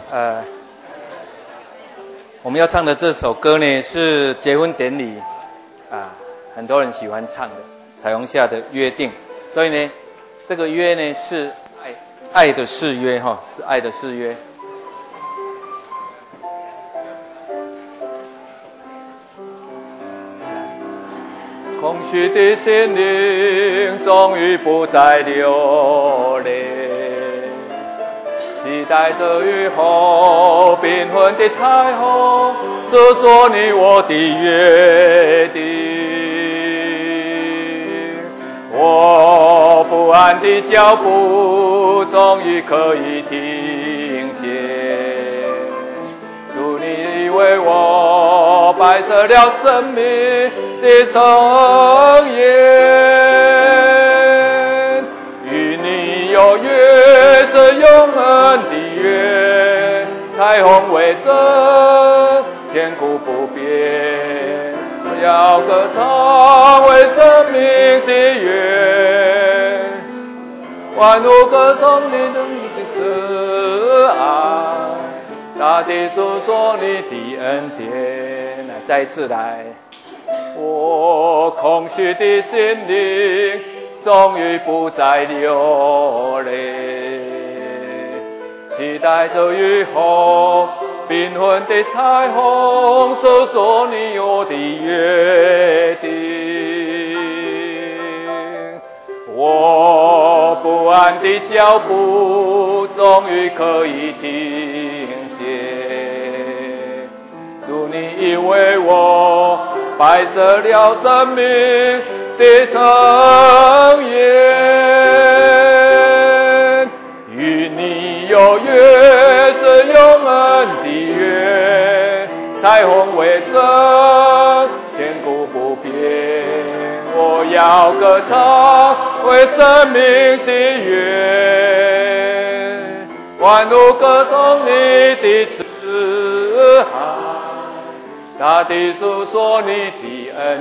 我们要唱的这首歌呢是结婚典礼很多人喜欢唱的《彩虹下的约定》，所以呢，这个约呢是爱的誓约哈，是爱的誓约。空虚的心灵终于不再流泪，期待着雨后缤纷的彩虹，诉说你我的约定。我不安的脚步终于可以停歇，祝你为我摆设了生命的盛宴，与你有约是永恒的约，彩虹为证，千古不变。我要歌唱为生命喜悦，万物歌颂你的慈爱，大地诉说你的恩典。来，再一次来。我空虚的心灵终于不再流泪，期待着雨后缤纷的彩虹，诉说你我的约定。我不安的脚步终于可以停歇，祝你为我摆设了生命的盛宴，与你有约是永恒的约，彩虹为证，千古不变。我要歌唱为生命喜悦，万物歌颂你的慈爱，大地诉说你的恩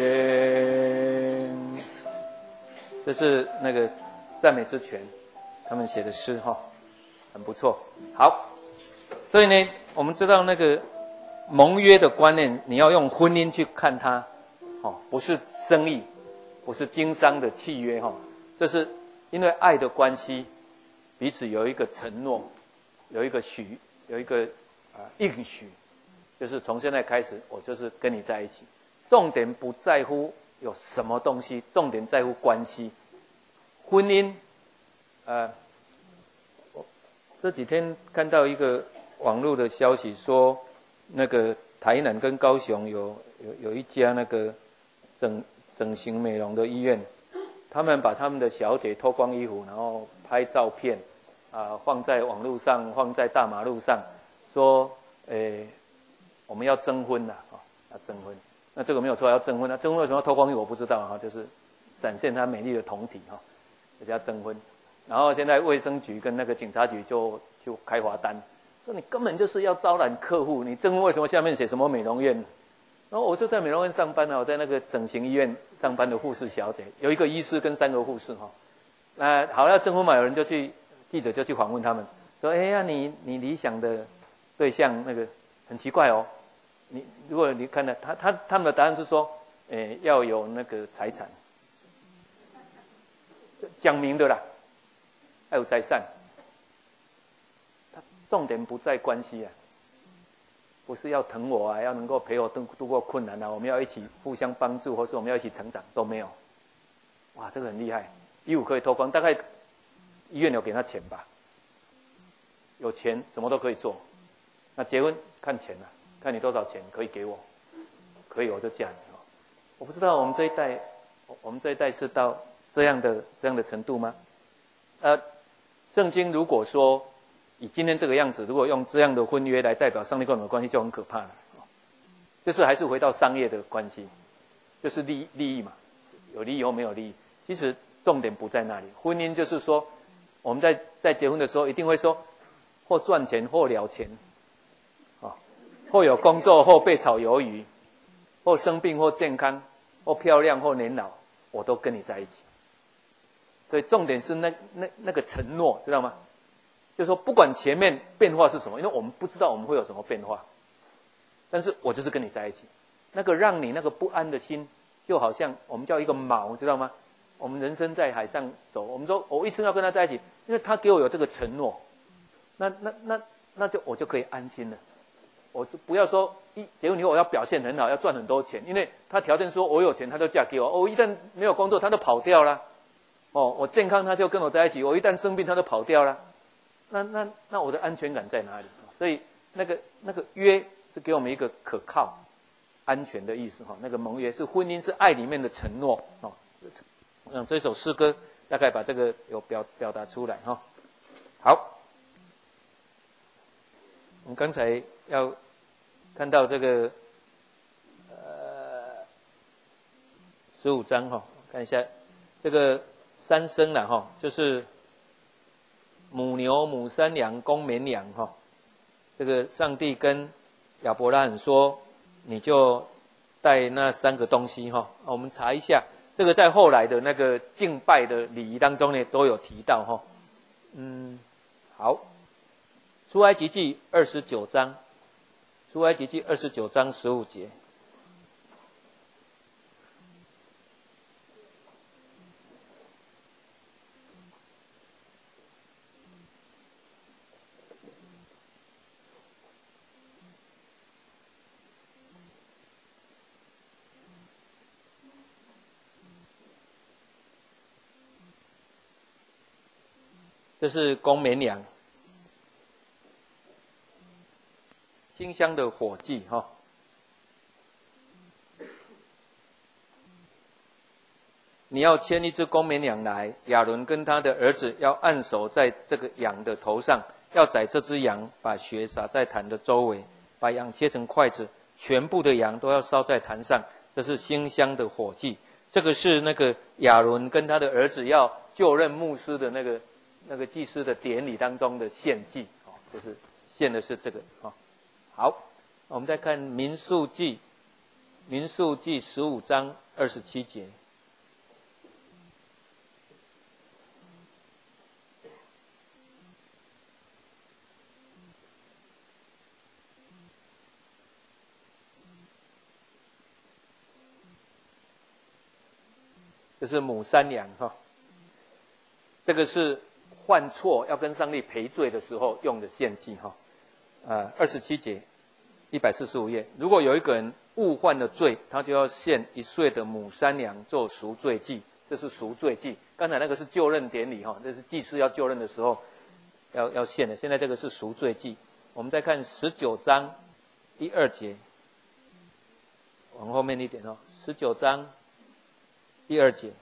典。这是那个赞美之泉他们写的诗哈，很不错。好，所以呢，我们知道那个盟约的观念，你要用婚姻去看它，不是生意，不是经商的契约哈，这是因为爱的关系，彼此有一个承诺，有一个应许。就是从现在开始，我就是跟你在一起。重点不在乎有什么东西，重点在乎关系。婚姻，这几天看到一个网络的消息说，那个台南跟高雄有一家那个整形美容的医院，他们把他们的小姐脱光衣服，然后拍照片，放在网络上，放在大马路上，说，我们要征婚要征婚。那这个没有错，要征婚。那征婚为什么要脱光衣服？我不知道就是展现她美丽的胴体这叫征婚。然后现在卫生局跟那个警察局就开罚单，说你根本就是要招揽客户，你征婚为什么下面写什么美容院？然后我就在美容院上班我在那个整形医院上班的护士小姐，有一个医师跟3个护士那好，要征婚嘛，有人记者就去访问他们，说你理想的对象那个很奇怪如果你看到他们的答案是说，要有那个财产，讲明的啦，要有财产。重点不在关系不是要疼我要能够陪我度过困难我们要一起互相帮助，或是我们要一起成长，都没有。哇，这个很厉害，衣服可以脱光，大概医院有给他钱吧？有钱什么都可以做。那结婚看钱看你多少钱可以给我，可以我就嫁你我不知道我们这一代是到这样的程度吗？圣经如果说以今天这个样子，如果用这样的婚约来代表上帝跟我们的关系，就很可怕了。就是还是回到商业的关系，就是利益嘛，有利益或没有利益。其实重点不在那里，婚姻就是说，我们在结婚的时候一定会说，或赚钱或了钱。或有工作，或被炒鱿鱼，或生病，或健康，或漂亮，或年老，我都跟你在一起。所以重点是那个承诺，知道吗？ 就是说不管前面变化是什么，因为我们不知道我们会有什么变化，但是我就是跟你在一起，那个让你那个不安的心，就好像我们叫一个锚，知道吗？我们人生在海上走，我们说我一生要跟他在一起，因为他给我有这个承诺，那就我就可以安心了。我就不要说结婚以后我要表现很好，要赚很多钱，因为他条件说我有钱，他就嫁给我。我一旦没有工作，他就跑掉了。我健康，他就跟我在一起。我一旦生病，他就跑掉了。那我的安全感在哪里？所以那个约是给我们一个可靠、安全的意思哈。那个盟约是婚姻是爱里面的承诺哦。这首诗歌大概把这个有表达出来哈。好，我们刚才要看到这个15章哈，看一下这个三牲啦哈，就是母牛、母山羊、公绵羊哈。这个上帝跟亚伯拉罕说，你就带那3个东西哈。我们查一下。这个在后来的那个敬拜的礼仪当中呢，都有提到哈。好，出埃及记29章，出埃及记29章15节。这是公绵羊，馨香的火祭哈。你要牵一只公绵羊来，亚伦跟他的儿子要按手在这个羊的头上，要宰这只羊，把血洒在坛的周围，把羊切成筷子，全部的羊都要烧在坛上，这是馨香的火祭。这个是那个亚伦跟他的儿子要就任牧师的那个祭司的典礼当中的献祭，就是献的是这个。好，我们再看民数记15章27节。这是母山羊哈，这个是犯错要跟上帝赔罪的时候用的献祭哈。27节，145页。如果有一个人误犯了罪，他就要献1岁的母山羊做赎罪祭，这是赎罪祭。刚才那个是就任典礼哈，这是祭司要就任的时候要献的。现在这个是赎罪祭。我们再看19章第2节，往后面一点哦，19章第2节。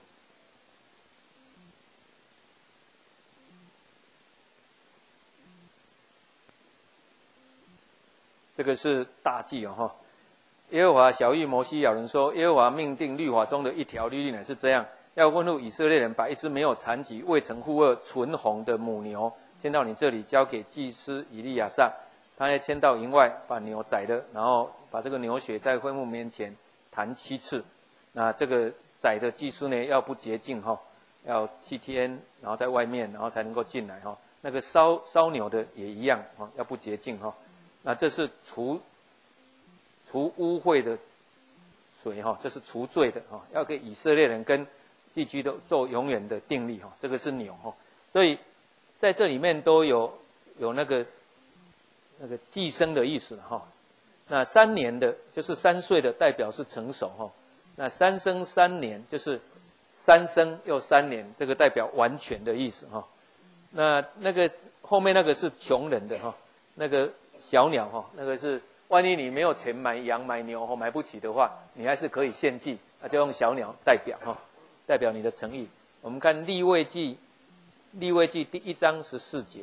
这个是大忌哈。耶和华晓谕摩西亚伦说，耶和华命定律法中的一条律例乃是这样：要吩咐以色列人把一只没有残疾、未曾负恶、纯红的母牛牵到你这里，交给祭司以利亚撒。他要牵到营外，把牛宰了，然后把这个牛血在会幕面前弹7次。那这个宰的祭司呢，要不洁净哈，要7天，然后在外面，然后才能够进来哈。那个烧牛的也一样哈，要不洁净哈。那这是除污秽的水哈，这是除罪的哈，要给以色列人跟地区都做永远的定例哈。这个是牛哈，所以在这里面都有那个寄生的意思哈。那3年的就是3岁的代表是成熟哈。那3生3年就是3生又3年，这个代表完全的意思哈。那个后面那个是穷人的哈，那个小鸟哈，那个是万一你没有钱买羊买牛买不起的话，你还是可以献祭，那就用小鸟代表哈，代表你的诚意。我们看利未记第1章14节，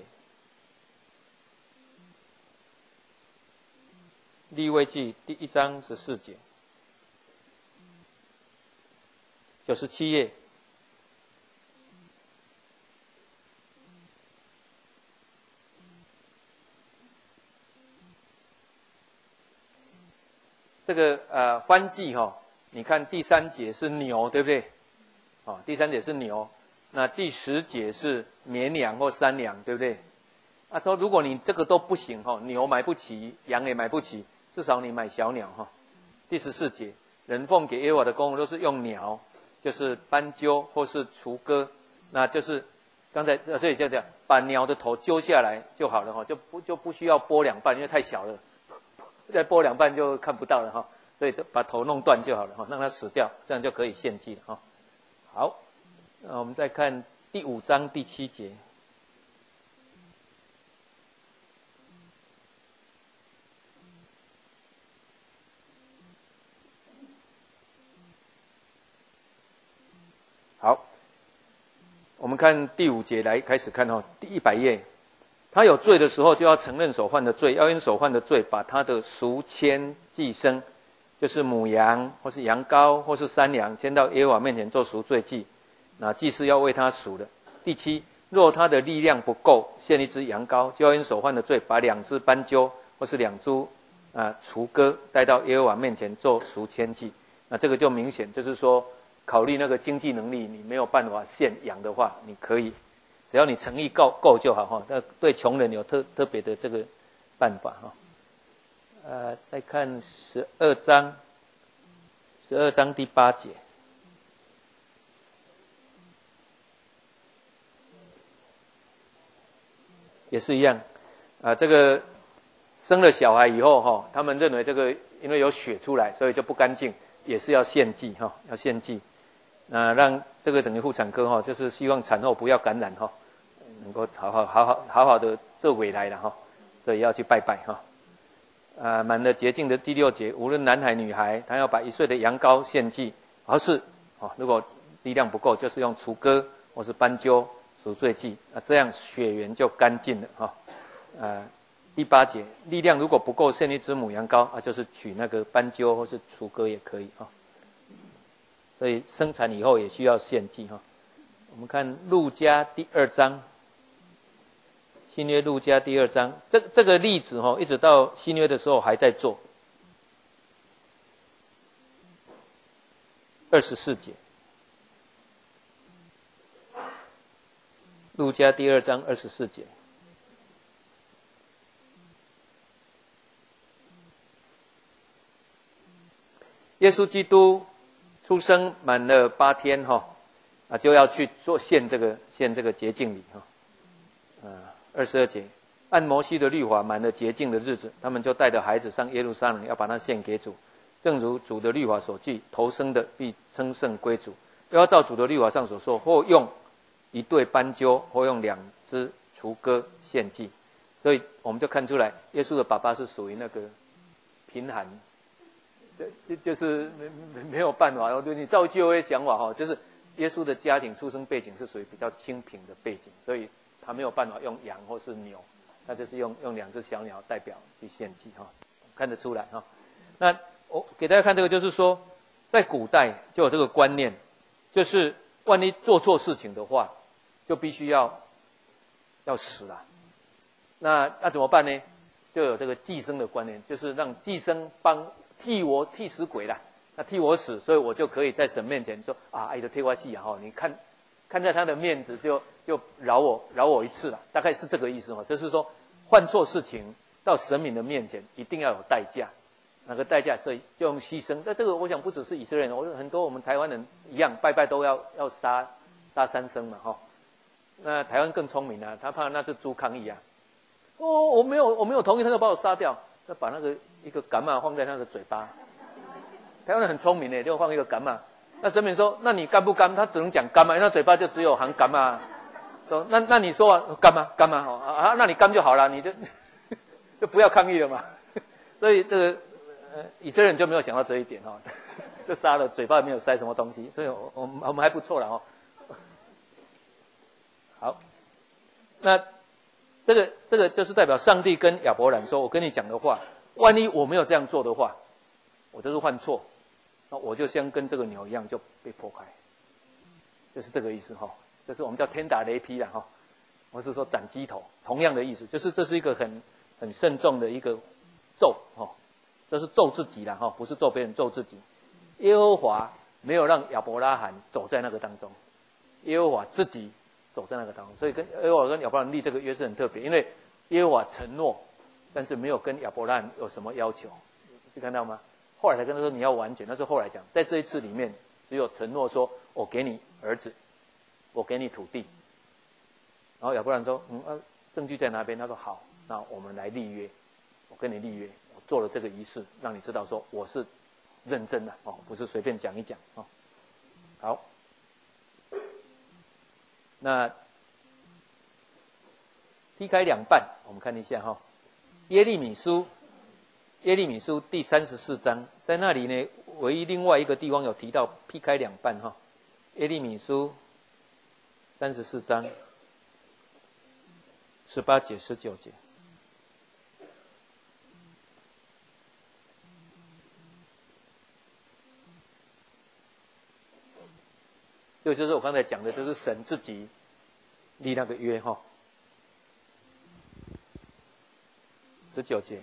利未记第1章14节，97页。这个燔祭哈，你看第3节是牛，对不对？第3节是牛，那第10节是绵羊或山羊，对不对？ 他说如果你这个都不行哈，牛买不起，羊也买不起，至少你买小鸟哈。第14节，人奉给耶和华的供物都是用鸟，就是斑鸠或是雏鸽，那就是刚才所以就这样，把鸟的头揪下来就好了哈，就不需要剥两半，因为太小了，再剥两半就看不到了哈，所以就把头弄断就好了哈，让它死掉，这样就可以献祭了哈。好，那我们再看第5章第7节。好，我们看第5节来开始看哈，第100页，他有罪的时候，就要承认所犯的罪，要因所犯的罪，把他的赎愆祭牲，就是母羊或是羊羔或是山羊，牵到耶和华面前做赎罪祭。那祭司要为他赎的。第7，若他的力量不够，献一只羊羔，就要因所犯的罪，把2只斑鸠或是2株雏鸽带到耶和华面前做赎愆祭。那这个就明显就是说，考虑那个经济能力，你没有办法献羊的话，你可以，只要你诚意够就好哈。那对穷人有特别的这个办法哈。再看12章第8节，也是一样这个生了小孩以后哈，他们认为这个因为有血出来，所以就不干净，也是要献祭哈，要献祭。让这个等于妇产科哈，就是希望产后不要感染哈，能够好好的做回来了哈，所以要去拜拜哈。满了洁净的第6节，无论男孩女孩，他要把1岁的羊羔献祭，而是如果力量不够，就是用雏鸽或是斑鸠赎罪祭，这样血缘就干净了哈。第8节，力量如果不够，献一只母羊羔就是取那个斑鸠或是雏鸽也可以哈。所以生产以后也需要献祭哈。我们看路加第2章，新约路加第2章，这个例子一直到新约的时候还在做。24节，路加第2章24节。耶稣基督出生满了8天就要去做献这个洁净礼22节，按摩西的律法，满了洁净的日子，他们就带着孩子上耶路撒冷，要把它献给主，正如主的律法所记，头生的必称圣归主，又要照主的律法上所说，或用1对斑鸠，或用2只雏鸽献祭。所以我们就看出来，耶稣的爸爸是属于那个贫寒，就是没有办法。你照旧约想法就是耶稣的家庭出生背景是属于比较清贫的背景，所以他没有办法用羊或是牛，他就是用2只小鸟代表去献祭看得出来那我给大家看这个，就是说在古代就有这个观念，就是万一做错事情的话，就必须要死了。那怎么办呢？就有这个祭牲的观念，就是让祭牲替死鬼啦，那替我死，所以我就可以在神面前说爱的替我死你看在他的面子就饶我一次了，大概是这个意思就是说犯错事情到神明的面前一定要有代价，那个代价所以就用牺牲。那这个我想不只是以色列人，很多我们台湾人一样，拜拜都要杀3牲嘛那台湾更聪明他怕那只猪抗议我没有同意，他就把我杀掉，他把那个一个橄榄放在他的嘴巴。台湾人很聪明就放一个橄榄。那神明说：“那你甘不甘？”他只能讲甘嘛，因为他嘴巴就只有含甘嘛。说那你说甘嘛甘嘛那你甘就好了，你就不要抗议了嘛。所以这个以色列人就没有想到这一点就杀了，嘴巴没有塞什么东西，所以我们还不错了好，那这个就是代表上帝跟亚伯兰说：“我跟你讲的话，万一我没有这样做的话，我就是犯错。”我就像跟这个牛一样就被破开，就是这个意思就是我们叫天打雷劈啦我是说斩鸡头，同样的意思，就是这是一个很慎重的一个咒这是咒自己啦不是咒别人，咒自己。耶和华没有让亚伯拉罕走在那个当中，耶和华自己走在那个当中，所以跟耶和华跟亚伯拉罕立这个约是很特别，因为耶和华承诺，但是没有跟亚伯拉罕有什么要求，就看到吗？后来才跟他说你要完全，那是后来讲，在这一次里面，只有承诺说我给你儿子，我给你土地。然后亚伯拉罕说，证据在哪边？他说好，那我们来立约，我跟你立约，我做了这个仪式，让你知道说我是认真的哦，不是随便讲一讲哦。好，那劈开两半，我们看一下哈，耶利米书第34章，在那里呢，唯一另外一个地方有提到劈开两半哈。耶利米书34章18节、19节。这就是我刚才讲的，就是神自己立那个约哈。19节，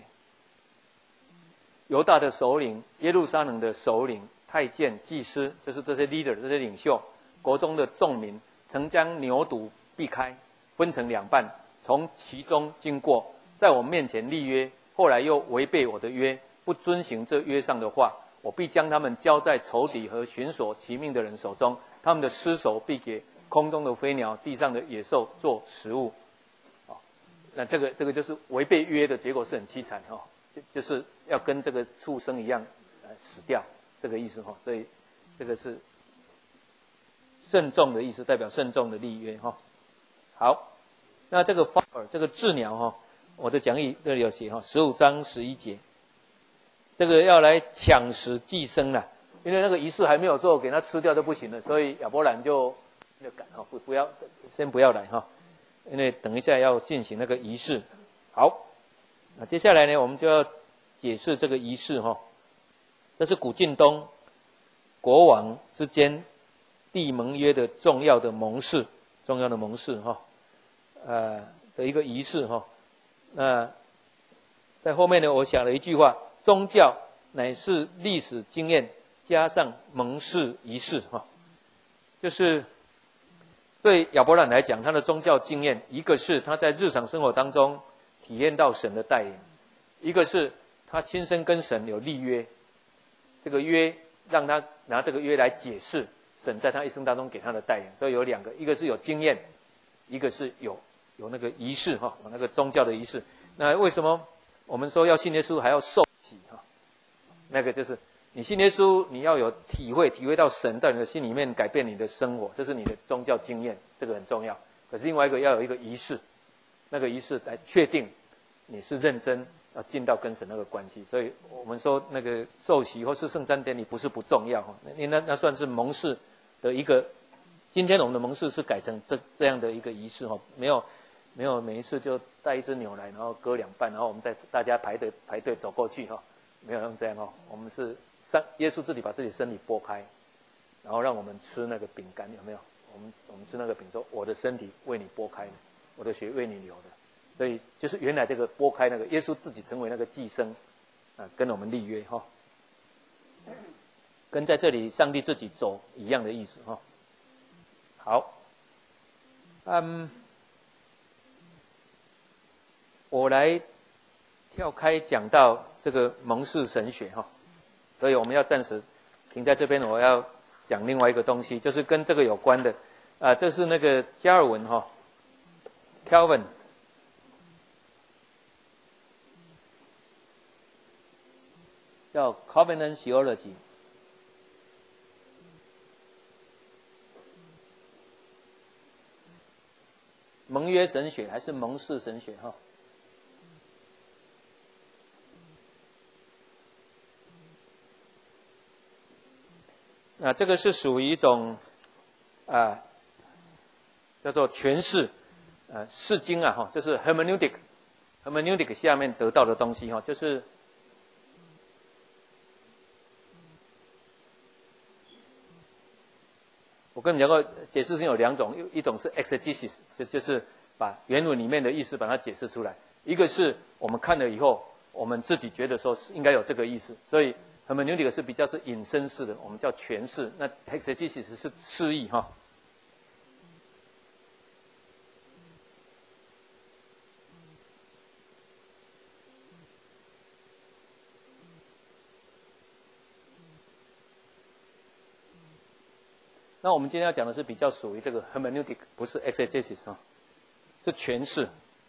犹大的首领、耶路撒冷的首领、太监、祭司，就是这些 leader、这些领袖，国中的众民，曾将牛犊避开，分成两半，从其中经过，在我面前立约，后来又违背我的约，不遵行这约上的话，我必将他们交在仇敌和寻索其命的人手中，他们的尸首必给空中的飞鸟、地上的野兽做食物。那这个就是违背约的结果，是很凄惨哈，就是要跟这个畜生一样死掉，这个意思哈。所以这个是慎重的意思，代表慎重的立约哈。好，那这个发尔这个鸷鸟哈，我的讲义这里有写哈，15章11节，这个要来抢食寄生了，因为那个仪式还没有做，给它吃掉就不行了，所以亚伯兰就赶哈，不要先不要来哈。因为等一下要进行那个仪式。好，那接下来呢，我们就要解释这个仪式哈。这是古近东国王之间缔盟约的重要的盟誓哈，的一个仪式哈。那在后面呢，我想了一句话：宗教乃是历史经验加上盟誓仪式哈，就是。对亚伯兰来讲，他的宗教经验，一个是他在日常生活当中体验到神的带领，一个是他亲身跟神有立约，这个约让他拿这个约来解释神在他一生当中给他的带领。所以有两个，一个是有经验，一个是有那个仪式哈，那个宗教的仪式。那为什么我们说要信耶稣还要受洗哈？那个就是你信耶稣，你要有体会到神在你的心里面改变你的生活，这是你的宗教经验，这个很重要。可是另外一个要有一个仪式，那个仪式来确定你是认真要进到跟神那个关系。所以我们说那个受洗或是圣餐典礼不是不重要哈，那算是盟誓的一个。今天我们的盟誓是改成这样的一个仪式哈，没有每一次就带一只牛来，然后割两半，然后我们再大家排队走过去哈，没有用这样哈，我们是。耶稣自己把自己身体剥开，然后让我们吃那个饼干，有没有？我们吃那个饼，说我的身体为你剥开的，我的血为你流的。所以就是原来这个剥开那个，耶稣自己成为那个祭牲，跟我们立约哈，跟在这里上帝自己走一样的意思哈。好，我来跳开讲到这个盟誓神学哈。所以我们要暂时停在这边，我要讲另外一个东西，就是跟这个有关的，这是那个加尔文哈 ，Calvin 叫 Covenant Theology， 盟约神学还是盟誓神学哈？这个是属于一种叫做诠释释经啊哈，就是 hermeneutic 下面得到的东西哈，就是我跟你讲过，解释性有两种，一种是 exegesis， 就是把原文里面的意思把它解释出来；一个是我们看了以后，我们自己觉得说应该有这个意思，所以。hermeneutic 是比较是引申式的，我们叫诠释。那 exegesis 是释义哈。 那我们今天要讲的是比较属于这个 hermeneutic， 不是 exegesis 啊，是诠释。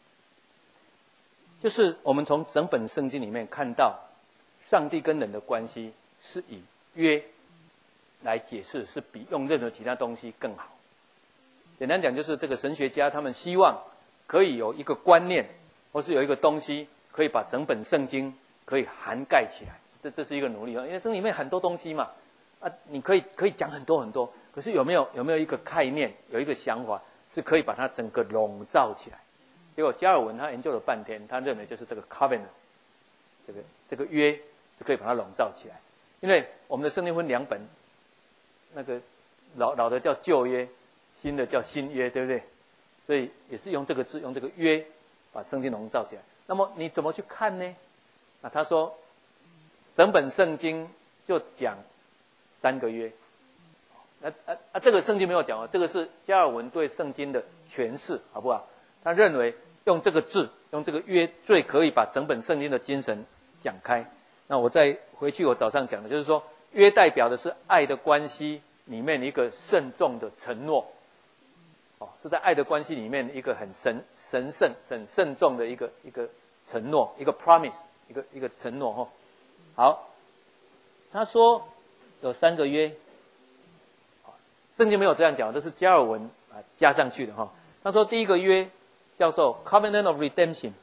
就是我们从整本圣经里面看到，上帝跟人的关系是以约来解释，是比用任何其他东西更好。简单讲，就是这个神学家他们希望可以有一个观念，或是有一个东西，可以把整本圣经可以涵盖起来。这是一个努力啊，因为圣经里面很多东西嘛，啊，你可以讲很多很多，可是有没有一个概念，有一个想法，是可以把它整个笼罩起来？结果加尔文他研究了半天，他认为就是这个 covenant， 这个约是可以把它笼罩起来。因为我们的圣经分两本，那个老的叫旧约，新的叫新约，对不对？所以也是用这个字，用这个约把圣经笼罩起来。那么你怎么去看呢？啊，他说整本圣经就讲3个约。这个圣经没有讲哦，这个是加尔文对圣经的诠释，好不好？他认为用这个字，用这个约，最可以把整本圣经的精神讲开。那我再回去我早上讲的，就是说约代表的是爱的关系里面一个慎重的承诺，是在爱的关系里面一个很神圣、很慎重的一个承诺，一个 promise， 一个承诺哈。好，他说有3个约，圣经没有这样讲，这是加尔文加上去的哈。他说第一个约叫做 Covenant of Redemption，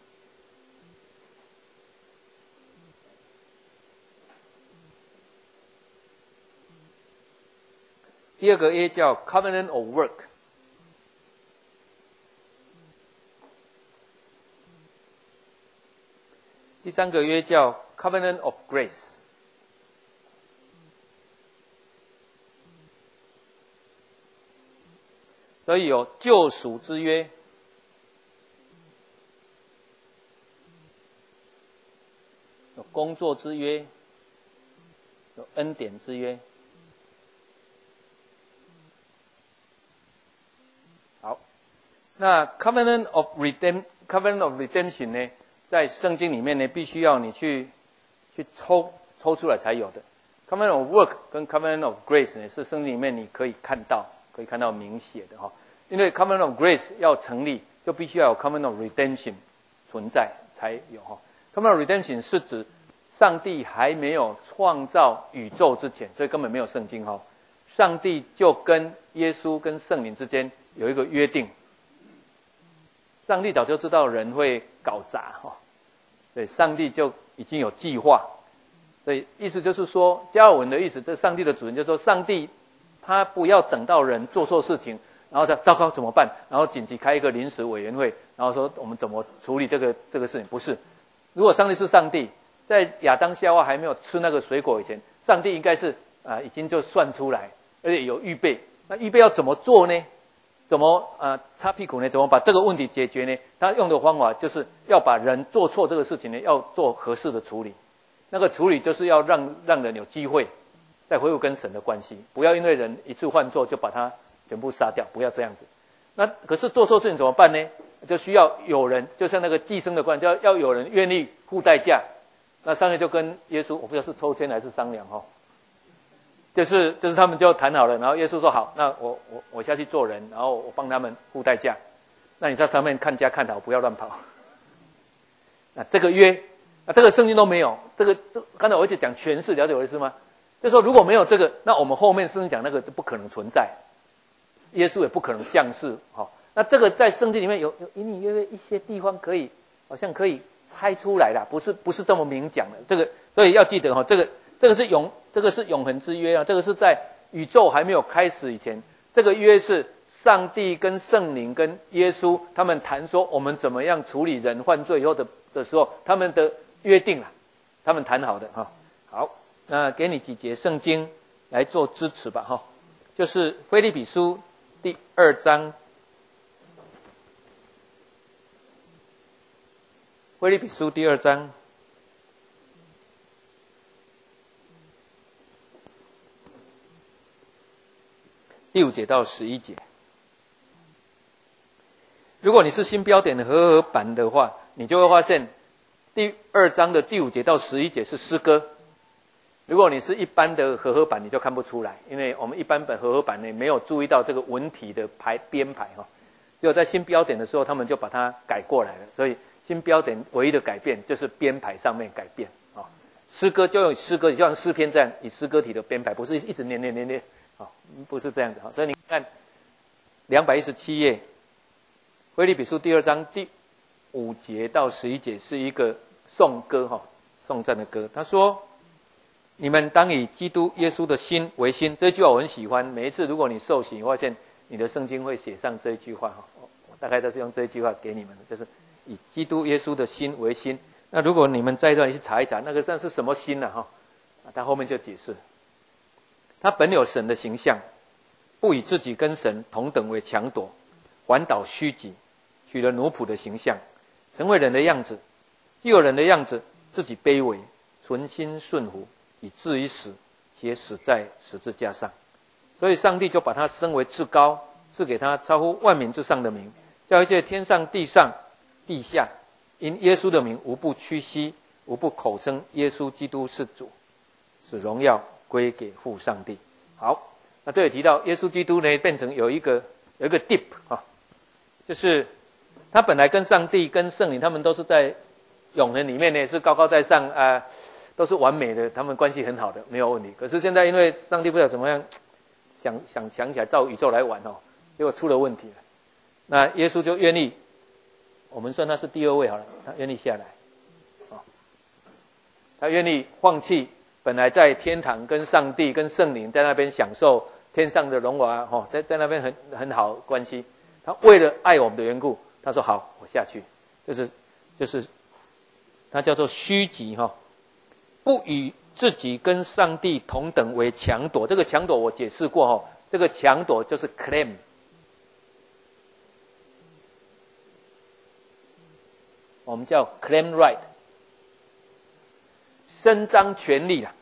第二个约叫 Covenant of Work， 第3个约叫 Covenant of Grace。所以有救赎之约，有工作之约，有恩典之约。好，那 Covenant of Redemption 呢，在圣经里面呢，必须要你去抽出来才有的。Covenant of Work 跟 Covenant of Grace 呢，是圣经里面你可以看到明写的哈。因为 Covenant of Grace 要成立，就必须要有 Covenant of Redemption 存在才有哈。Covenant of Redemption 是指上帝还没有创造宇宙之前，所以根本没有圣经哈。上帝就跟耶稣跟圣灵之间有一个约定。上帝早就知道人会搞砸哈，所以上帝就已经有计划。所以意思就是说，加尔文的意思，这上帝的主人就是说，上帝他不要等到人做错事情，然后再糟糕怎么办？然后紧急开一个临时委员会，然后说我们怎么处理这个事情？不是，如果上帝是上帝，在亚当夏娃还没有吃那个水果以前，上帝应该是已经就算出来，而且有预备。那预备要怎么做呢？怎么擦屁股呢？怎么把这个问题解决呢？他用的方法就是要把人做错这个事情呢，要做合适的处理。那个处理就是要让人有机会再恢复跟神的关系，不要因为人一次犯错就把他全部杀掉，不要这样子。那可是做错事情怎么办呢？就需要有人，就像那个寄生的关系，要有人愿意付代价。那上帝就跟耶稣，我不知道是抽签还是商量哈，就是他们就谈好了，然后耶稣说好，那我下去做人，然后我帮他们付代价。那你在上面看家看好，不要乱跑。那这个约，这个圣经都没有，这个刚才我一直讲诠释，了解我的意思吗？就是说如果没有这个，那我们后面圣经讲那个就不可能存在，耶稣也不可能降世哈。那这个在圣经里面有隐隐约约一些地方可以好像可以猜出来啦，不是这么明讲的。这个所以要记得哈，这个是永恒之约啊，这个是在宇宙还没有开始以前，这个约是上帝跟圣灵跟耶稣他们谈说我们怎么样处理人犯罪以后的时候，他们的约定啦，他们谈好的哈。好，那给你几节圣经来做支持吧哈，就是腓立比书第2章。腓立比书第2章第5节到11节。如果你是新标点的和合版的话，你就会发现第2章的第5节到11节是诗歌， 如果你是一般的和合版，你就看不出来，因为我们一般本和合版呢没有注意到这个文体的编排哈。只有在新标点的时候，他们就把它改过来了。所以新标点唯一的改变就是编排上面改变啊。诗歌就用诗歌，就像诗篇这样以诗歌体的编排，不是一直念啊，不是这样子哈。所以你看217页，腓立比书第2章第5节到11节是一个颂歌哈，颂赞的歌。他说：“你们当以基督耶稣的心为心。”这句话我很喜欢。每一次如果你受洗，你发现你的圣经会写上这一句话哈。我大概都是用这一句话给你们的，就是以基督耶稣的心为心。那如果你们在这里去查一查，那个算是什么心呢？哈，他后面就解释，他本有神的形象，不以自己跟神同等为强夺，反倒虚己，取了奴仆的形象，成为人的样子。既有人的样子，自己卑微，存心顺服，以至于死，且死在十字架上。所以上帝就把他升为至高，赐给他超乎万民之上的名，叫一切天上地上地下因耶稣的名无不屈膝，无不口称耶稣基督是主，使荣耀归给父上帝。好，那这里提到耶稣基督呢，变成有一个 deep 啊，就是他本来跟上帝跟圣灵他们都是在永恒里面呢，是高高在上啊，都是完美的，他们关系很好的，没有问题。可是现在因为上帝不知道怎么样想起来造宇宙来玩哦，结果出了问题了。那耶稣就愿意，我们算他是第2位好了，他愿意下来，他愿意放弃本来在天堂跟上帝跟圣灵在那边享受天上的荣华哦，在那边很好关系。他为了爱我们的缘故，他说好，我下去，就是他叫做虚己哈，不与自己跟上帝同等为强夺。这个强夺我解释过哈，这个强夺就是 claim。我们叫 claim right， 伸张权利啦。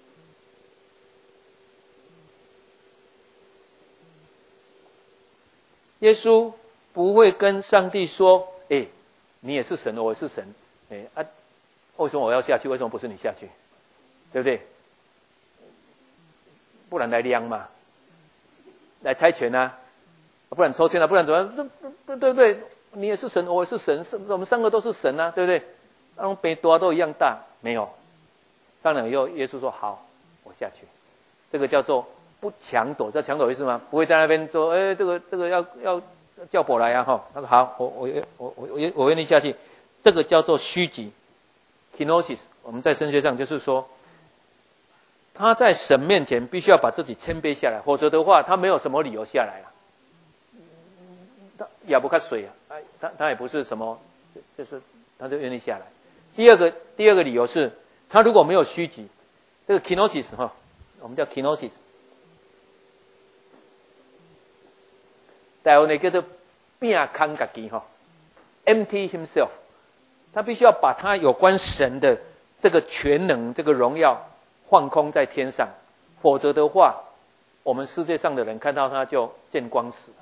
耶稣不会跟上帝说：“你也是神，我也是神，为什么我要下去？为什么不是你下去？对不对？不然来量嘛，来猜拳啊，不然抽签啊，不然怎么样？对不对？你也是神，我也是神，我们3个都是神啊，对不对？那种北多都一样大，没有。商量以后，耶稣说：“好，我下去。”这个叫做不强夺，这强夺意思吗？不会在那边说：“这个要叫我来啊！”哈，他说：“好，我愿意下去。”这个叫做虚己 ，kenosis。我们在神学上就是说，他在神面前必须要把自己谦卑下来，否则的话，他没有什么理由下来啊。也不看水啊，他也不是什么，就是他就愿意下来。第二个理由是，他如果没有虚己，这个 kenosis 哈，我们叫 kenosis， 台湾呢叫做变空自己哈 ，empty himself， 他必须要把他有关神的这个全能、这个荣耀放空在天上，否则的话，我们世界上的人看到他就见光死了。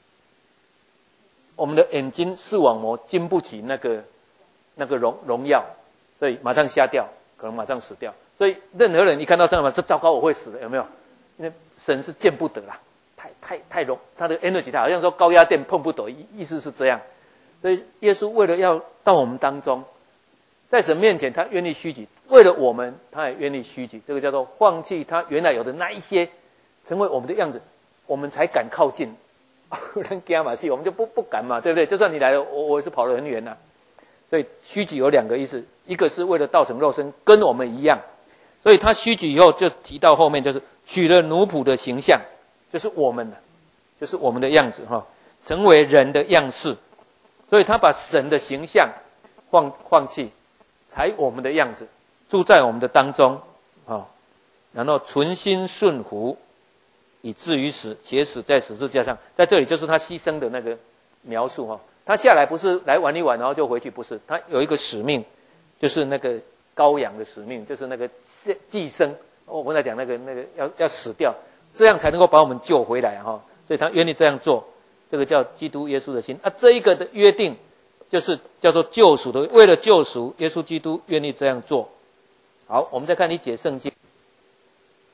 我们的眼睛视网膜经不起那个荣耀，所以马上瞎掉，可能马上死掉。所以任何人一看到上面，这糟糕，我会死了，有没有？因为神是见不得啦，太荣，他的 energy， 他好像说高压电碰不得，意思是这样。所以耶稣为了要到我们当中，在神面前，他愿意虚己，为了我们，他也愿意虚己。这个叫做放弃他原来有的那一些，成为我们的样子，我们才敢靠近。人惊嘛是，我们就不敢嘛，对不对？就算你来了，我是跑得很远呐。所以虚己有2个意思，一个是为了道成肉身，跟我们一样。所以他虚己以后就提到后面，就是取了奴仆的形象，就是我们，就是我们的样子哈，成为人的样式。所以他把神的形象放弃，采我们的样子，住在我们的当中啊，然后存心顺服，以至于死，且死在十字架上。在这里就是他牺牲的那个描述哈。他下来不是来玩一玩然后就回去，不是，他有一个使命，就是那个羔羊的使命，就是那个寄生。我刚才讲那个要死掉，这样才能够把我们救回来哈。所以他愿意这样做，这个叫基督耶稣的心。这一个的约定就是叫做救赎的，为了救赎，耶稣基督愿意这样做。好，我们再看你解圣经，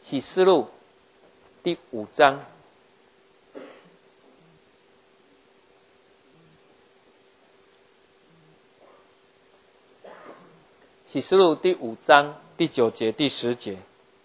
启示录第5章。启示录第5章第9节、第10节。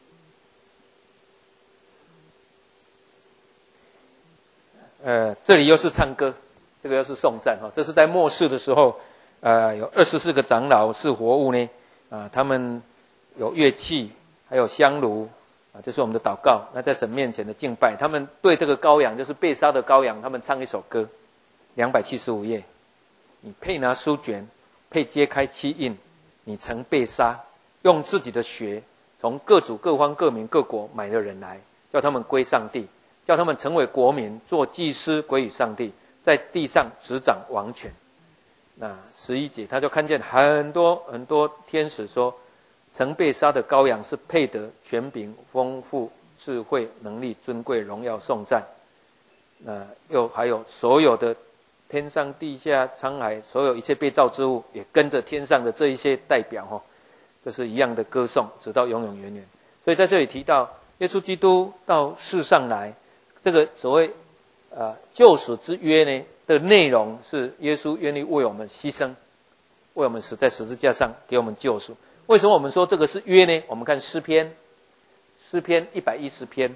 这里又是唱歌，这个又是颂赞哈。这是在末世的时候，有24个长老是活物呢，他们有乐器，还有香炉，这是我们的祷告。那在神面前的敬拜，他们对这个羔羊，就是被杀的羔羊，他们唱一首歌，275页。你配拿书卷，配揭开7印。你曾被杀，用自己的血从各族各方各民各国买了人来，叫他们归上帝，叫他们成为国民，做祭司归于上帝，在地上执掌王权。那11节他就看见很多很多天使说，曾被杀的羔羊是配得权柄、丰富、智慧、能力、尊贵、荣耀、颂赞。又还有所有的天上地下沧海，所有一切被造之物，也跟着天上的这一些代表这是一样的歌颂，直到永永远远。所以在这里提到耶稣基督到世上来，这个所谓救赎之约呢的内容是耶稣愿意为我们牺牲，为我们死在十字架上，给我们救赎。为什么我们说这个是约呢？我们看诗篇110篇。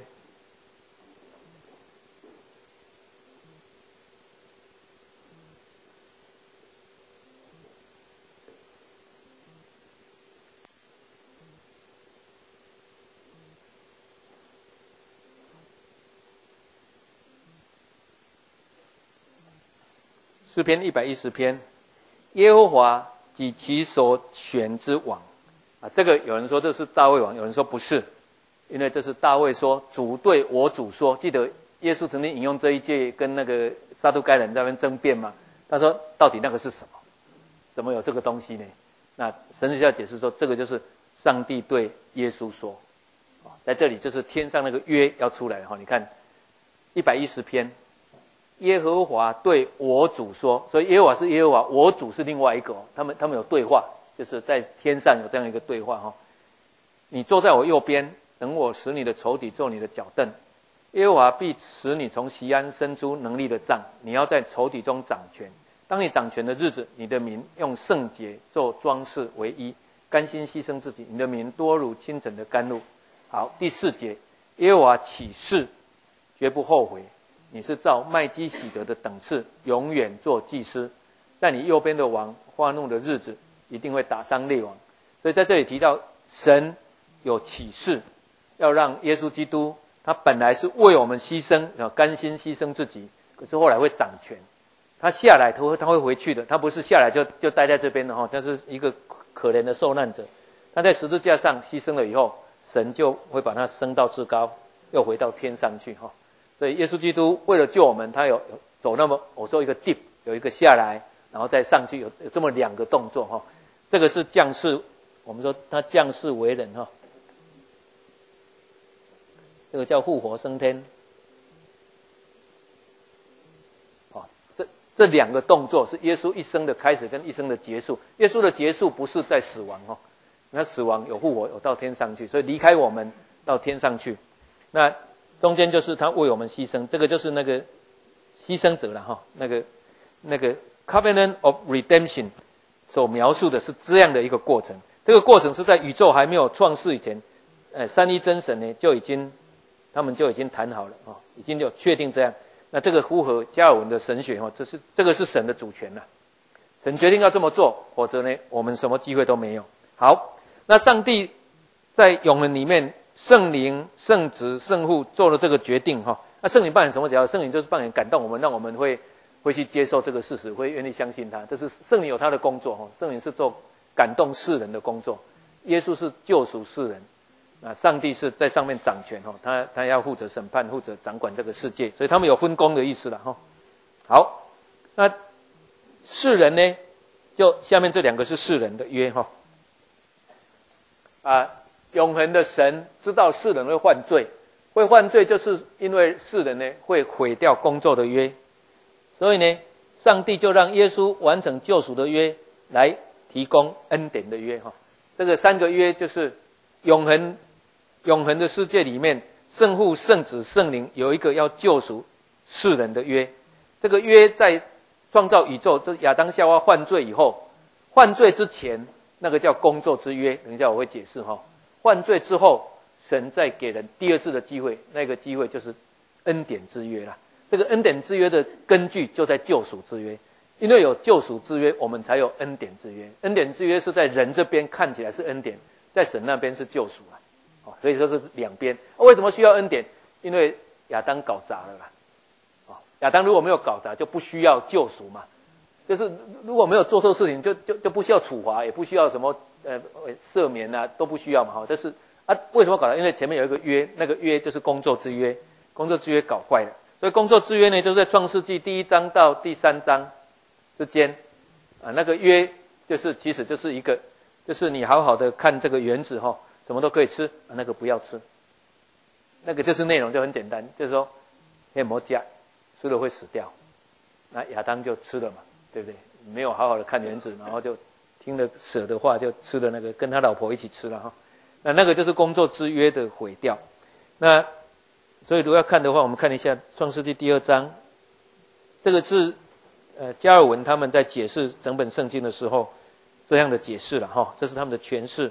诗篇110篇，耶和华及其所选之王。这个有人说这是大卫王，有人说不是，因为这是大卫说，主对我主说。记得耶稣曾经引用这一节跟那个撒都该人在那边争辩嘛。他说到底那个是什么？怎么有这个东西呢？那神学家解释说，这个就是上帝对耶稣说。在这里就是天上那个约要出来了。你看110篇。耶和华对我主说，所以耶和华是耶和华，我主是另外一个。他们有对话，就是在天上有这样一个对话。你坐在我右边，等我使你的仇敌做你的脚凳。耶和华必使你从锡安伸出能力的杖，你要在仇敌中掌权。当你掌权的日子，你的民用圣洁做装饰为衣，甘心牺牲自己，你的民多如清晨的甘露。好，第4节，耶和华起誓，绝不后悔。你是照麦基洗德的等次，永远做祭司。在你右边的王发怒的日子，一定会打伤列王。所以在这里提到，神有启示，要让耶稣基督，他本来是为我们牺牲，甘心牺牲自己，可是后来会掌权。他下来，他会回去的，他不是下来就待在这边的他是一个可怜的受难者。他在十字架上牺牲了以后，神就会把他升到至高，又回到天上去所以耶稣基督为了救我们，他有走那么我说一个 dip， 有一个下来，然后再上去，有这么2个动作这个是降世，我们说他降世为人这个叫复活升天。这2个动作是耶稣一生的开始跟一生的结束。耶稣的结束不是在死亡那死亡有复活，有到天上去，所以离开我们到天上去。那中间就是他为我们牺牲，这个就是那个牺牲者了那个 Covenant of Redemption 所描述的是这样的一个过程。这个过程是在宇宙还没有创世以前，三一真神呢他们就已经谈好了已经有确定这样。那这个符合加尔文的神学这个是神的主权了，神决定要这么做，否则呢我们什么机会都没有。好，那上帝在永恒里面。圣灵、圣子、圣父做了这个决定那圣灵扮演什么角色？圣灵就是扮演感动我们，让我们会去接受这个事实，会愿意相信他。这是圣灵有他的工作圣灵是做感动世人的工作，耶稣是救赎世人，上帝是在上面掌权他要负责审判，负责掌管这个世界，所以他们有分工的意思了好，那世人呢？就下面这2个是世人的约永恒的神知道世人会犯罪，就是因为世人呢会毁掉工作的约，所以呢，上帝就让耶稣完成救赎的约，来提供恩典的约这个3个约就是永恒永恒的世界里面，圣父、圣子、圣灵有一个要救赎世人的约。这个约在创造宇宙，这亚当夏娃犯罪以后，犯罪之前那个叫工作之约，等一下我会解释哈。犯罪之后，神再给人第二次的机会，那个机会就是恩典之约啦。这个恩典之约的根据就在救赎之约，因为有救赎之约，我们才有恩典之约。恩典之约是在人这边看起来是恩典，在神那边是救赎啦。所以说是两边。为什么需要恩典？因为亚当搞砸了啦。亚当如果没有搞砸，就不需要救赎嘛。就是如果没有做错事情，就不需要处罚，也不需要什么赦免啊，都不需要嘛。但是为什么搞砸？因为前面有一个约，那个约就是工作之约，工作之约搞坏了。所以工作之约呢，就是在创世纪第1章到第3章之间那个约就是其实就是一个，就是你好好的看这个园子什么都可以吃那个不要吃。那个就是内容就很简单，就是说黑魔加吃了会死掉，那亚当就吃了嘛，对不对？没有好好的看园子，然后就听了蛇的话，就吃了那个，跟他老婆一起吃了那个就是工作之约的毁掉。那所以如果要看的话，我们看一下创世纪第2章，这个是加尔文他们在解释整本圣经的时候这样的解释了这是他们的诠释。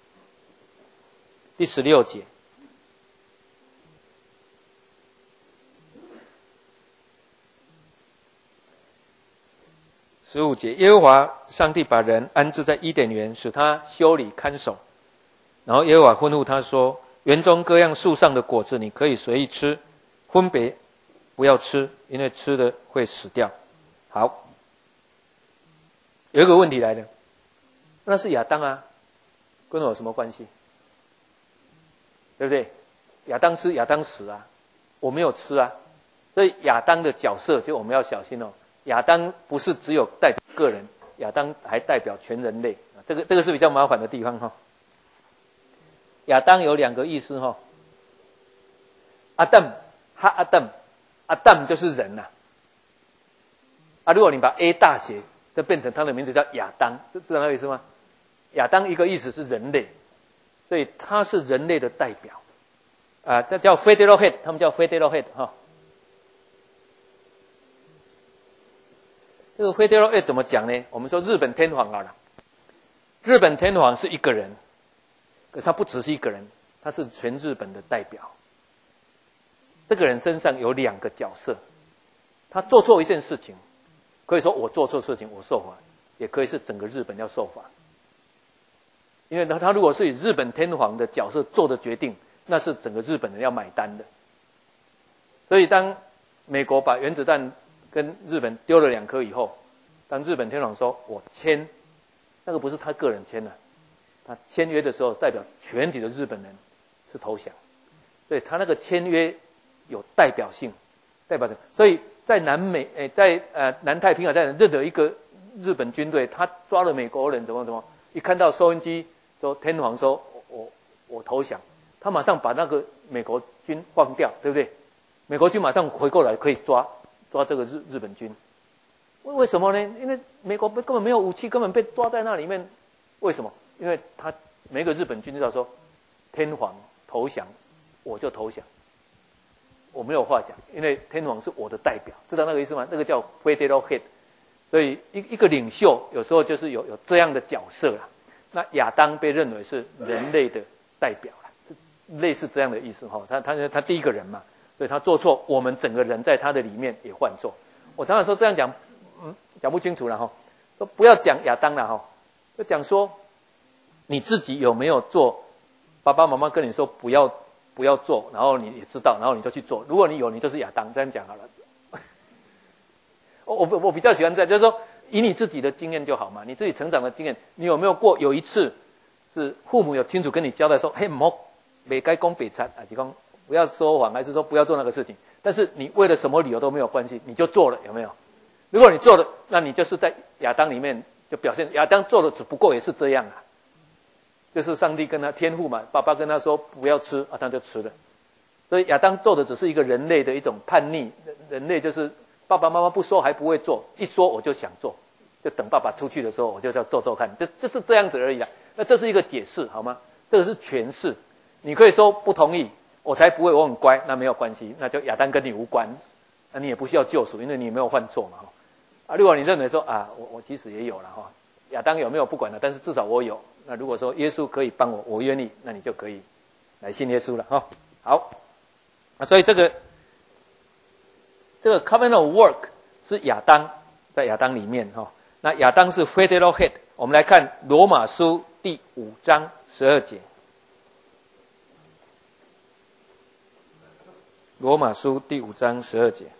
第16节。15节，耶和华上帝把人安置在伊甸园，使他修理看守。然后耶和华吩咐他说：园中各样树上的果子你可以随意吃，分别不要吃，因为吃了会死掉。好，有一个问题来了，那是亚当啊，跟我有什么关系？对不对？亚当吃亚当死啊，我没有吃啊。所以亚当的角色就我们要小心亚当不是只有代表个人，亚当还代表全人类。这个是比较麻烦的地方亚当有2个意思阿当哈阿当，阿当就是人如果你把 A 大写，就变成他的名字叫亚当，知道那个意思吗？亚当一个意思是人类，所以他是人类的代表这叫 federal head， 他们叫 federal head 这个 federal head 怎么讲呢？我们说日本天皇好了，日本天皇是一个人，可他不只是一个人，他是全日本的代表。这个人身上有2个角色，他做错一件事情，可以说我做错事情我受罚，也可以是整个日本要受罚。因为他如果是以日本天皇的角色做的决定，那是整个日本人要买单的。所以当美国把原子弹跟日本丢了2颗以后，当日本天皇说我签，那个不是他个人签的，他签约的时候代表全体的日本人是投降，所以他那个签约有代表性，所以在南太平洋在任何一个日本军队，他抓了美国人怎么，一看到收音机说天皇说我投降，他马上把那个美国军放掉，对不对？美国军马上回过来可以抓这个日本军。为什么呢？因为美国根本没有武器，根本被抓在那里面。为什么？因为每个日本军知道说，天皇投降，我就投降，我没有话讲，因为天皇是我的代表，知道那个意思吗？那个叫 federal head。所以一个领袖有时候就是有这样的角色啦。那亚当被认为是人类的代表啦，类似这样的意思他第一个人嘛，所以他做错，我们整个人在他的里面也犯错。我常常说这样讲，讲不清楚了说不要讲亚当了就讲说你自己有没有做，爸爸妈妈跟你说不要做，然后你也知道，然后你就去做。如果你有，你就是亚当，这样讲好了。我比较喜欢这样，就是说以你自己的经验就好嘛，你自己成长的经验，你有没有过有一次是父母有清楚跟你交代说，嘿，别该讲北餐还是讲不要说谎，还是说不要做那个事情，但是你为了什么理由都没有关系，你就做了，有没有？如果你做了，那你就是在亚当里面就表现亚当做的只不过也是这样就是上帝跟他天父嘛，爸爸跟他说不要吃他就吃了。所以亚当做的只是一个人类的一种叛逆，人类就是爸爸妈妈不说还不会做，一说我就想做，就等爸爸出去的时候我就要做看，就是这样子而已啦。那这是一个解释好吗？这个是诠释。 你可以说不同意，我才不会，我很乖，那没有关系，那就亚当跟你无关，那你也不需要救赎，因为你没有犯错嘛。如果你认为说我其实也有了哈，亚当有没有不管了，但是至少我有。那如果说耶稣可以帮我，我愿意，那你就可以来信耶稣了哈。好，所以这个 covenant of work 是亚当，在亚当里面哈。那亚当是 federal head， 我们来看罗马书第5章12节。罗马书第5章12节。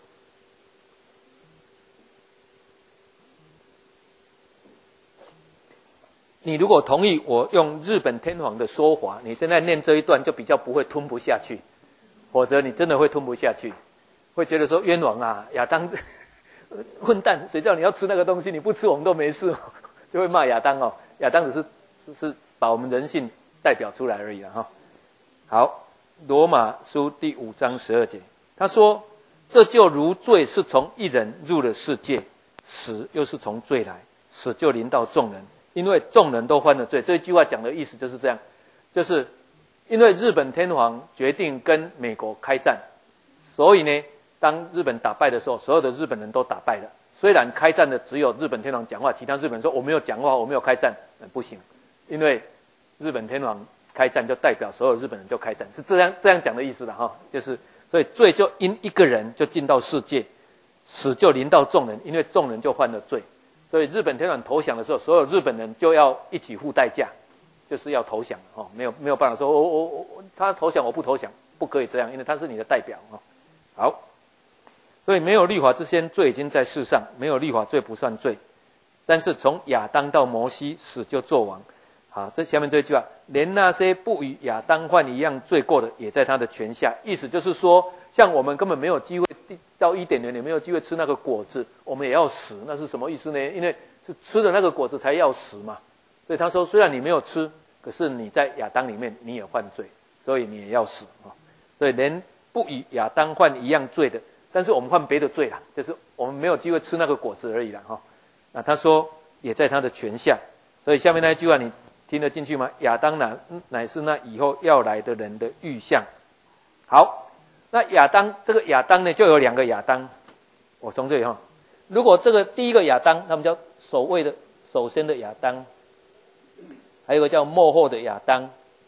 你如果同意我用日本天皇的说法，你现在念这一段就比较不会吞不下去，否则你真的会吞不下去，会觉得说冤枉啊，亚当混蛋，谁叫你要吃那个东西，你不吃我们都没事，就会骂亚当哦。亚当只是把我们人性代表出来而已了哈。好，罗马书第5章12节，他说：“这就如罪是从一人入了世界，死又是从罪来，死就临到众人，因为众人都犯了罪。”这句话讲的意思就是这样，就是因为日本天皇决定跟美国开战，所以呢，当日本打败的时候，所有的日本人都打败了。虽然开战的只有日本天皇讲话，其他日本人说我没有讲话，我没有开战，不行，因为日本天皇开战就代表所有日本人就开战，是这样讲的意思的哈。就是所以罪就因一个人就进到世界，死就临到众人，因为众人就犯了罪。所以日本天皇投降的时候，所有日本人就要一起付代价，就是要投降哦，没有办法说他投降我不投降，不可以这样，因为他是你的代表哦。好。所以没有律法之前，罪已经在世上，没有律法罪不算罪。但是从亚当到摩西，死就作王。好，这下面这一句话，连那些不与亚当犯一样罪过的，也在他的权下。意思就是说，像我们根本没有机会到伊甸园，也没有机会吃那个果子，我们也要死。那是什么意思呢？因为是吃了那个果子才要死嘛。所以他说，虽然你没有吃，可是你在亚当里面你也犯罪，所以你也要死啊。所以连不与亚当犯一样罪的，但是我们犯别的罪啦，就是我们没有机会吃那个果子而已啦哈。那他说也在他的权下，所以下面那一句话你听得进去吗？亚当乃是那以后要来的人的预像。好，那亚当这个亚当呢，就有2个亚当。我从这里哈，如果这个第一个亚当，他们叫首先的亚当，还有一个叫末后的亚当。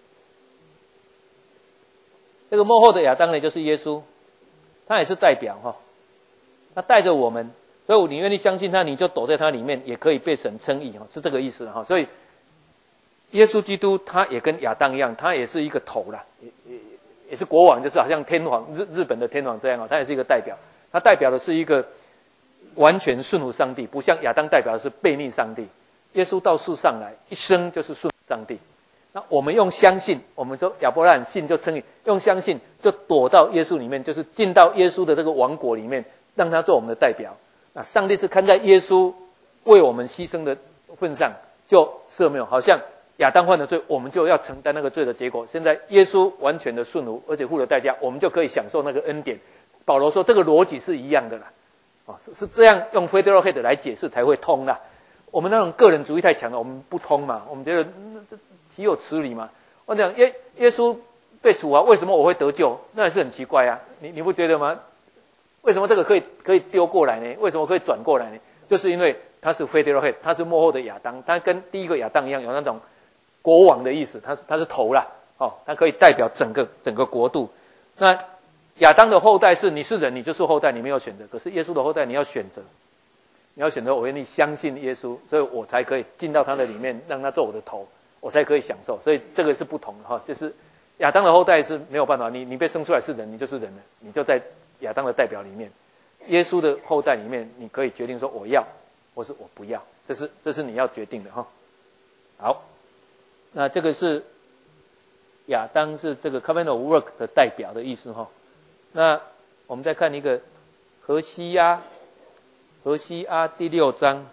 这个末后的亚当呢，就是耶稣。他也是代表哈，他带着我们，所以你愿意相信他，你就躲在他里面，也可以被神称义哈，是这个意思哈。所以耶稣基督他也跟亚当一样，他也是一个头啦，也是国王，就是好像天皇日本的天皇这样哦，他也是一个代表，他代表的是一个完全顺服上帝，不像亚当代表的是悖逆上帝。耶稣到世上来，一生就是顺服上帝。那我们用相信，我们说亚伯拉罕信就称义，用相信就躲到耶稣里面，就是进到耶稣的这个王国里面，让他做我们的代表。那上帝是看在耶稣为我们牺牲的份上，就赦免，好像亚当犯的罪，我们就要承担那个罪的结果。现在耶稣完全的顺服，而且付了代价，我们就可以享受那个恩典。保罗说这个逻辑是一样的啦，是这样用 federal head 来解释才会通啦。我们那种个人主义太强了，我们不通嘛，我们觉得岂有此理嘛？我讲耶稣被处罚，为什么我会得救？那也是很奇怪啊！你不觉得吗？为什么这个可以丢过来呢？为什么可以转过来呢？就是因为他是 federal head， 他是幕后的亚当，他跟第一个亚当一样，有那种国王的意思，他是头啦，他可以代表整个国度。那亚当的后代是你是人，你就是后代，你没有选择；可是耶稣的后代，你要选择。你要选择我愿意相信耶稣，所以我才可以进到他的里面，让他做我的头，我才可以享受。所以这个是不同的哈，就是亚当的后代是没有办法，你被生出来是人，你就是人了，你就在亚当的代表里面。耶稣的后代里面，你可以决定说我要，或是我不要，这是你要决定的哈。好，那这个是亚当是这个 covenant of work 的代表的意思哈。那我们再看一个何西阿第6章，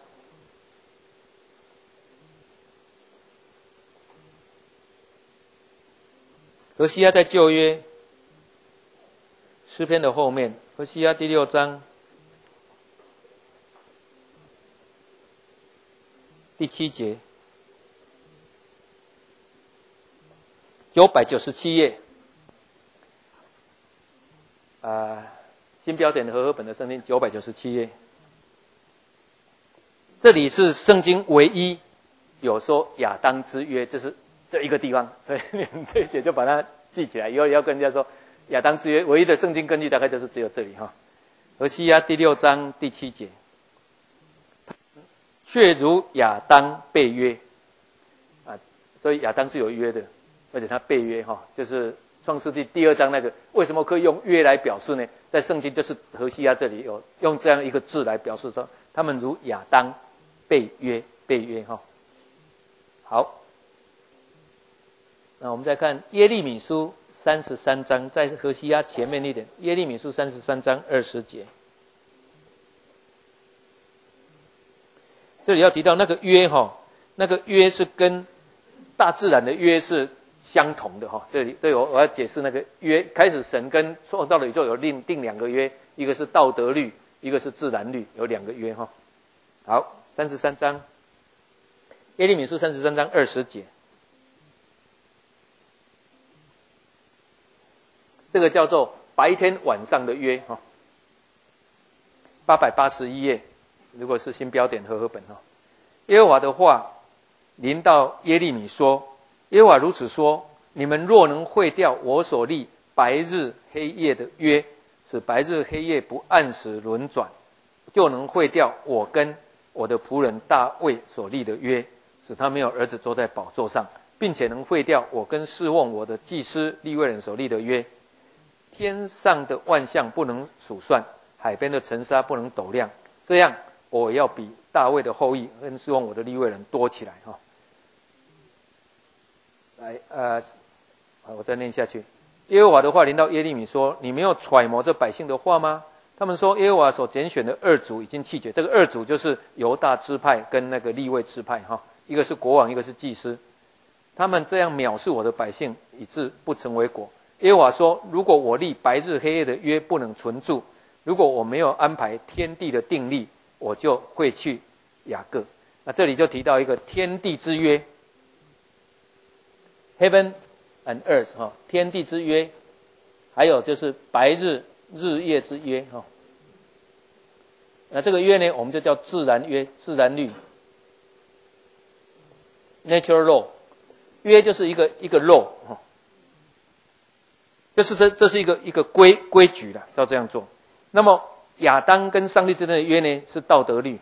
何西阿在旧约诗篇的后面，何西阿第6章第7节， 997页，新标点和合本的圣经997页。这里是圣经唯一有说亚当之约，就是这一个地方，所以你们这一节就把它记起来，以后要跟人家说亚当之约，唯一的圣经根据大概就是只有这里哈。何西阿第6章第7节，却如亚当被约所以亚当是有约的，而且他被约就是创世纪第2章那个为什么可以用约来表示呢？在圣经就是何西阿这里有用这样一个字来表示说，他们如亚当被约好，那我们再看耶利米书33章，在何西阿前面一点，耶利米书33章20节，这里要提到那个约那个约是跟大自然的约是相同的这里我要解释那个约。开始神跟创造了宇宙有定2个约，一个是道德律，一个是自然律，有2个约好，33章，耶利米书33章20节，这个叫做白天晚上的约881页，如果是新标点和合本耶和华的话临到耶利米说，耶和华如此说，你们若能废掉我所立白日黑夜的约，使白日黑夜不按时轮转，就能废掉我跟我的仆人大卫所立的约，使他没有儿子坐在宝座上，并且能废掉我跟侍奉我的祭司利未人所立的约。天上的万象不能数算，海边的尘沙不能斗量，这样我要比大卫的后裔跟侍奉我的利未人多起来来我再念下去。耶和华的话临到耶利米说，你没有揣摩这百姓的话吗？他们说耶和华所拣选的2族已经弃绝，这个2族就是犹大支派跟那个利未支派一个是国王，一个是祭司。他们这样藐视我的百姓，以致不成为果。耶和华说，如果我立白日黑夜的约不能存住，如果我没有安排天地的定例，我就会去雅各。那这里就提到一个天地之约 Heaven and Earth 天地之约，还有就是白日日夜之约那这个约呢，我们就叫自然约、自然律 Natural law。 约就是一个 law 这是一个规矩啦，要这样做。那么亚当跟上帝之间的约呢，是道德律。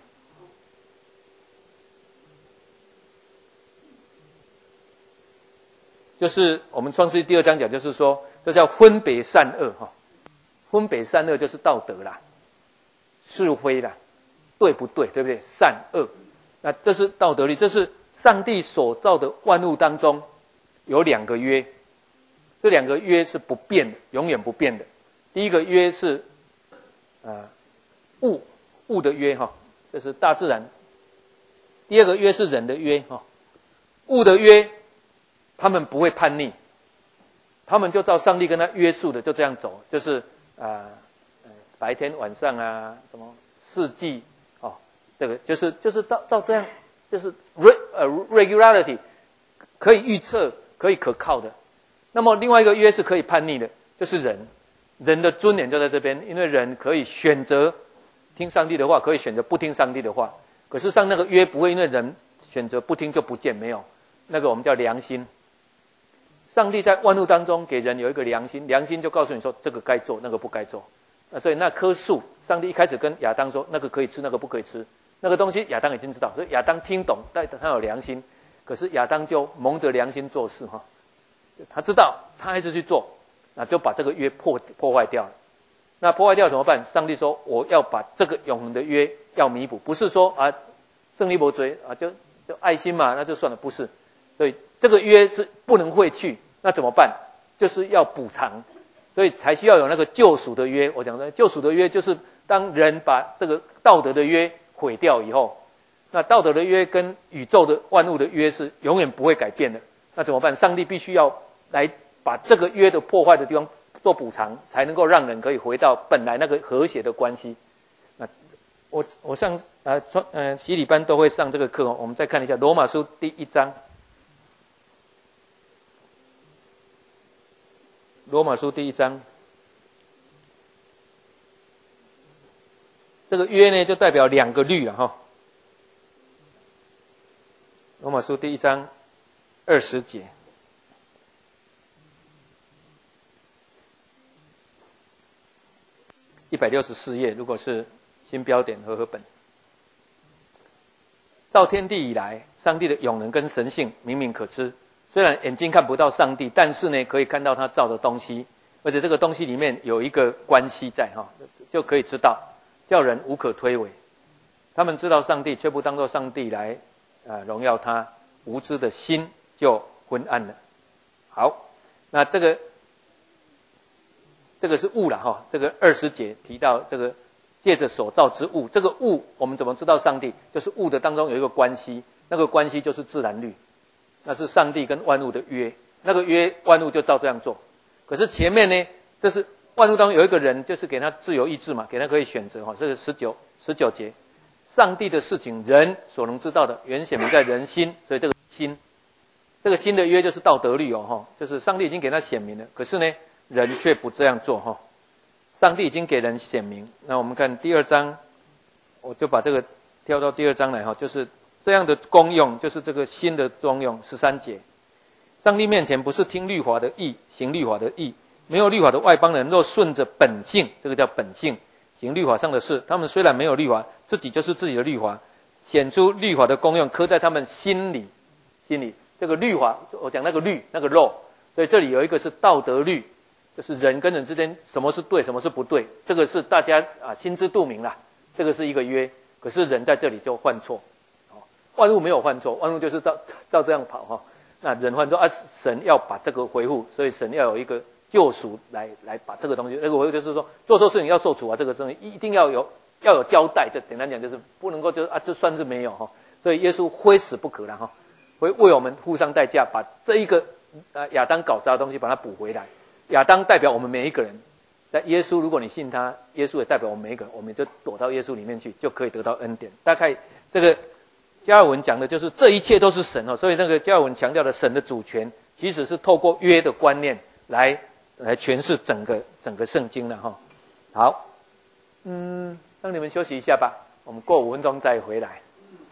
就是我们创世记第2章讲，就是说这叫分别善恶分别善恶就是道德啦，是非啦，对不对？对不对？善恶，那这是道德律，这是上帝所造的万物当中有2个约，这2个约是不变的，永远不变的。第一个约是物的约这是大自然。第2个约是人的约物的约，他们不会叛逆，他们就照上帝跟他约束的就这样走，就是白天晚上什么四季这个就是照这样，就是 regularity 可以预测，可以可靠的。那么另外一个约是可以叛逆的，就是人的尊严就在这边，因为人可以选择听上帝的话，可以选择不听上帝的话。可是上那个约不会因为人选择不听就不见，没有，那个我们叫良心。上帝在万物当中给人有一个良心，良心就告诉你说这个该做，那个不该做。所以那棵树，上帝一开始跟亚当说那个可以吃，那个不可以吃。那个东西亚当已经知道，所以亚当听懂，但他有良心。可是亚当就蒙着良心做事他知道，他还是去做，那就把这个约破坏掉了。那破坏掉怎么办？上帝说我要把这个永恒的约要弥补，不是说胜利不追就爱心嘛，那就算了，不是。所以这个约是不能废去，那怎么办？就是要补偿，所以才需要有那个救赎的约。我讲的救赎的约，就是当人把这个道德的约毁掉以后，那道德的约跟宇宙的万物的约是永远不会改变的。那怎么办？上帝必须要来把这个约的破坏的地方做补偿，才能够让人可以回到本来那个和谐的关系。那我上洗礼班都会上这个课我们再看一下罗马书第1章。 罗马书第1章，这个约呢就代表2个律了哈。罗马书第1章20节。164页，如果是新标点和合本。造天地以来，上帝的永能跟神性明明可知。虽然眼睛看不到上帝，但是呢，可以看到他造的东西，而且这个东西里面有一个关系在哈，就可以知道，叫人无可推诿。他们知道上帝，却不当作上帝来荣耀他，无知的心就昏暗了。好，那这个是物了哈，这个20节提到这个借着所造之物，这个物我们怎么知道上帝？就是物的当中有一个关系，那个关系就是自然律，那是上帝跟万物的约，那个约万物就照这样做。可是前面呢，这是万物当中有一个人，就是给他自由意志嘛，给他可以选择哈，这是19节，上帝的事情人所能知道的，原显明在人心，所以这个心的约就是道德律哦哈，就是上帝已经给他显明了，可是呢，人却不这样做哈。上帝已经给人显明，那我们看第2章，我就把这个跳到第2章来哈，就是这样的功用，就是这个新的功用13节。上帝面前不是听律法的义，行律法的义，没有律法的外邦人若顺着本性，这个叫本性，行律法上的事，他们虽然没有律法，自己就是自己的律法，显出律法的功用，刻在他们心里。这个律法，我讲那个律，那个肉，所以这里有一个是道德律。就是人跟人之间什么是对，什么是不对，这个是大家心知肚明啦。这个是一个约，可是人在这里就犯错，万物没有犯错，万物就是照这样跑哈。那人犯错神要把这个回复，所以神要有一个救赎来把这个东西，那个回复就是说做错事情要受处啊，这个东西一定要有交代。这简单讲就是不能够就算是没有哈。所以耶稣非死不可了哈，会为我们付上代价，把这一个亚当搞砸的东西把它补回来。亚当代表我们每一个人，但耶稣如果你信他，耶稣也代表我们每一个人，我们就躲到耶稣里面去，就可以得到恩典。大概这个加尔文讲的就是这一切都是神哦，所以那个加尔文强调的神的主权，其实是透过约的观念来诠释整个圣经了哈。好，让你们休息一下吧，我们过5分钟再回来。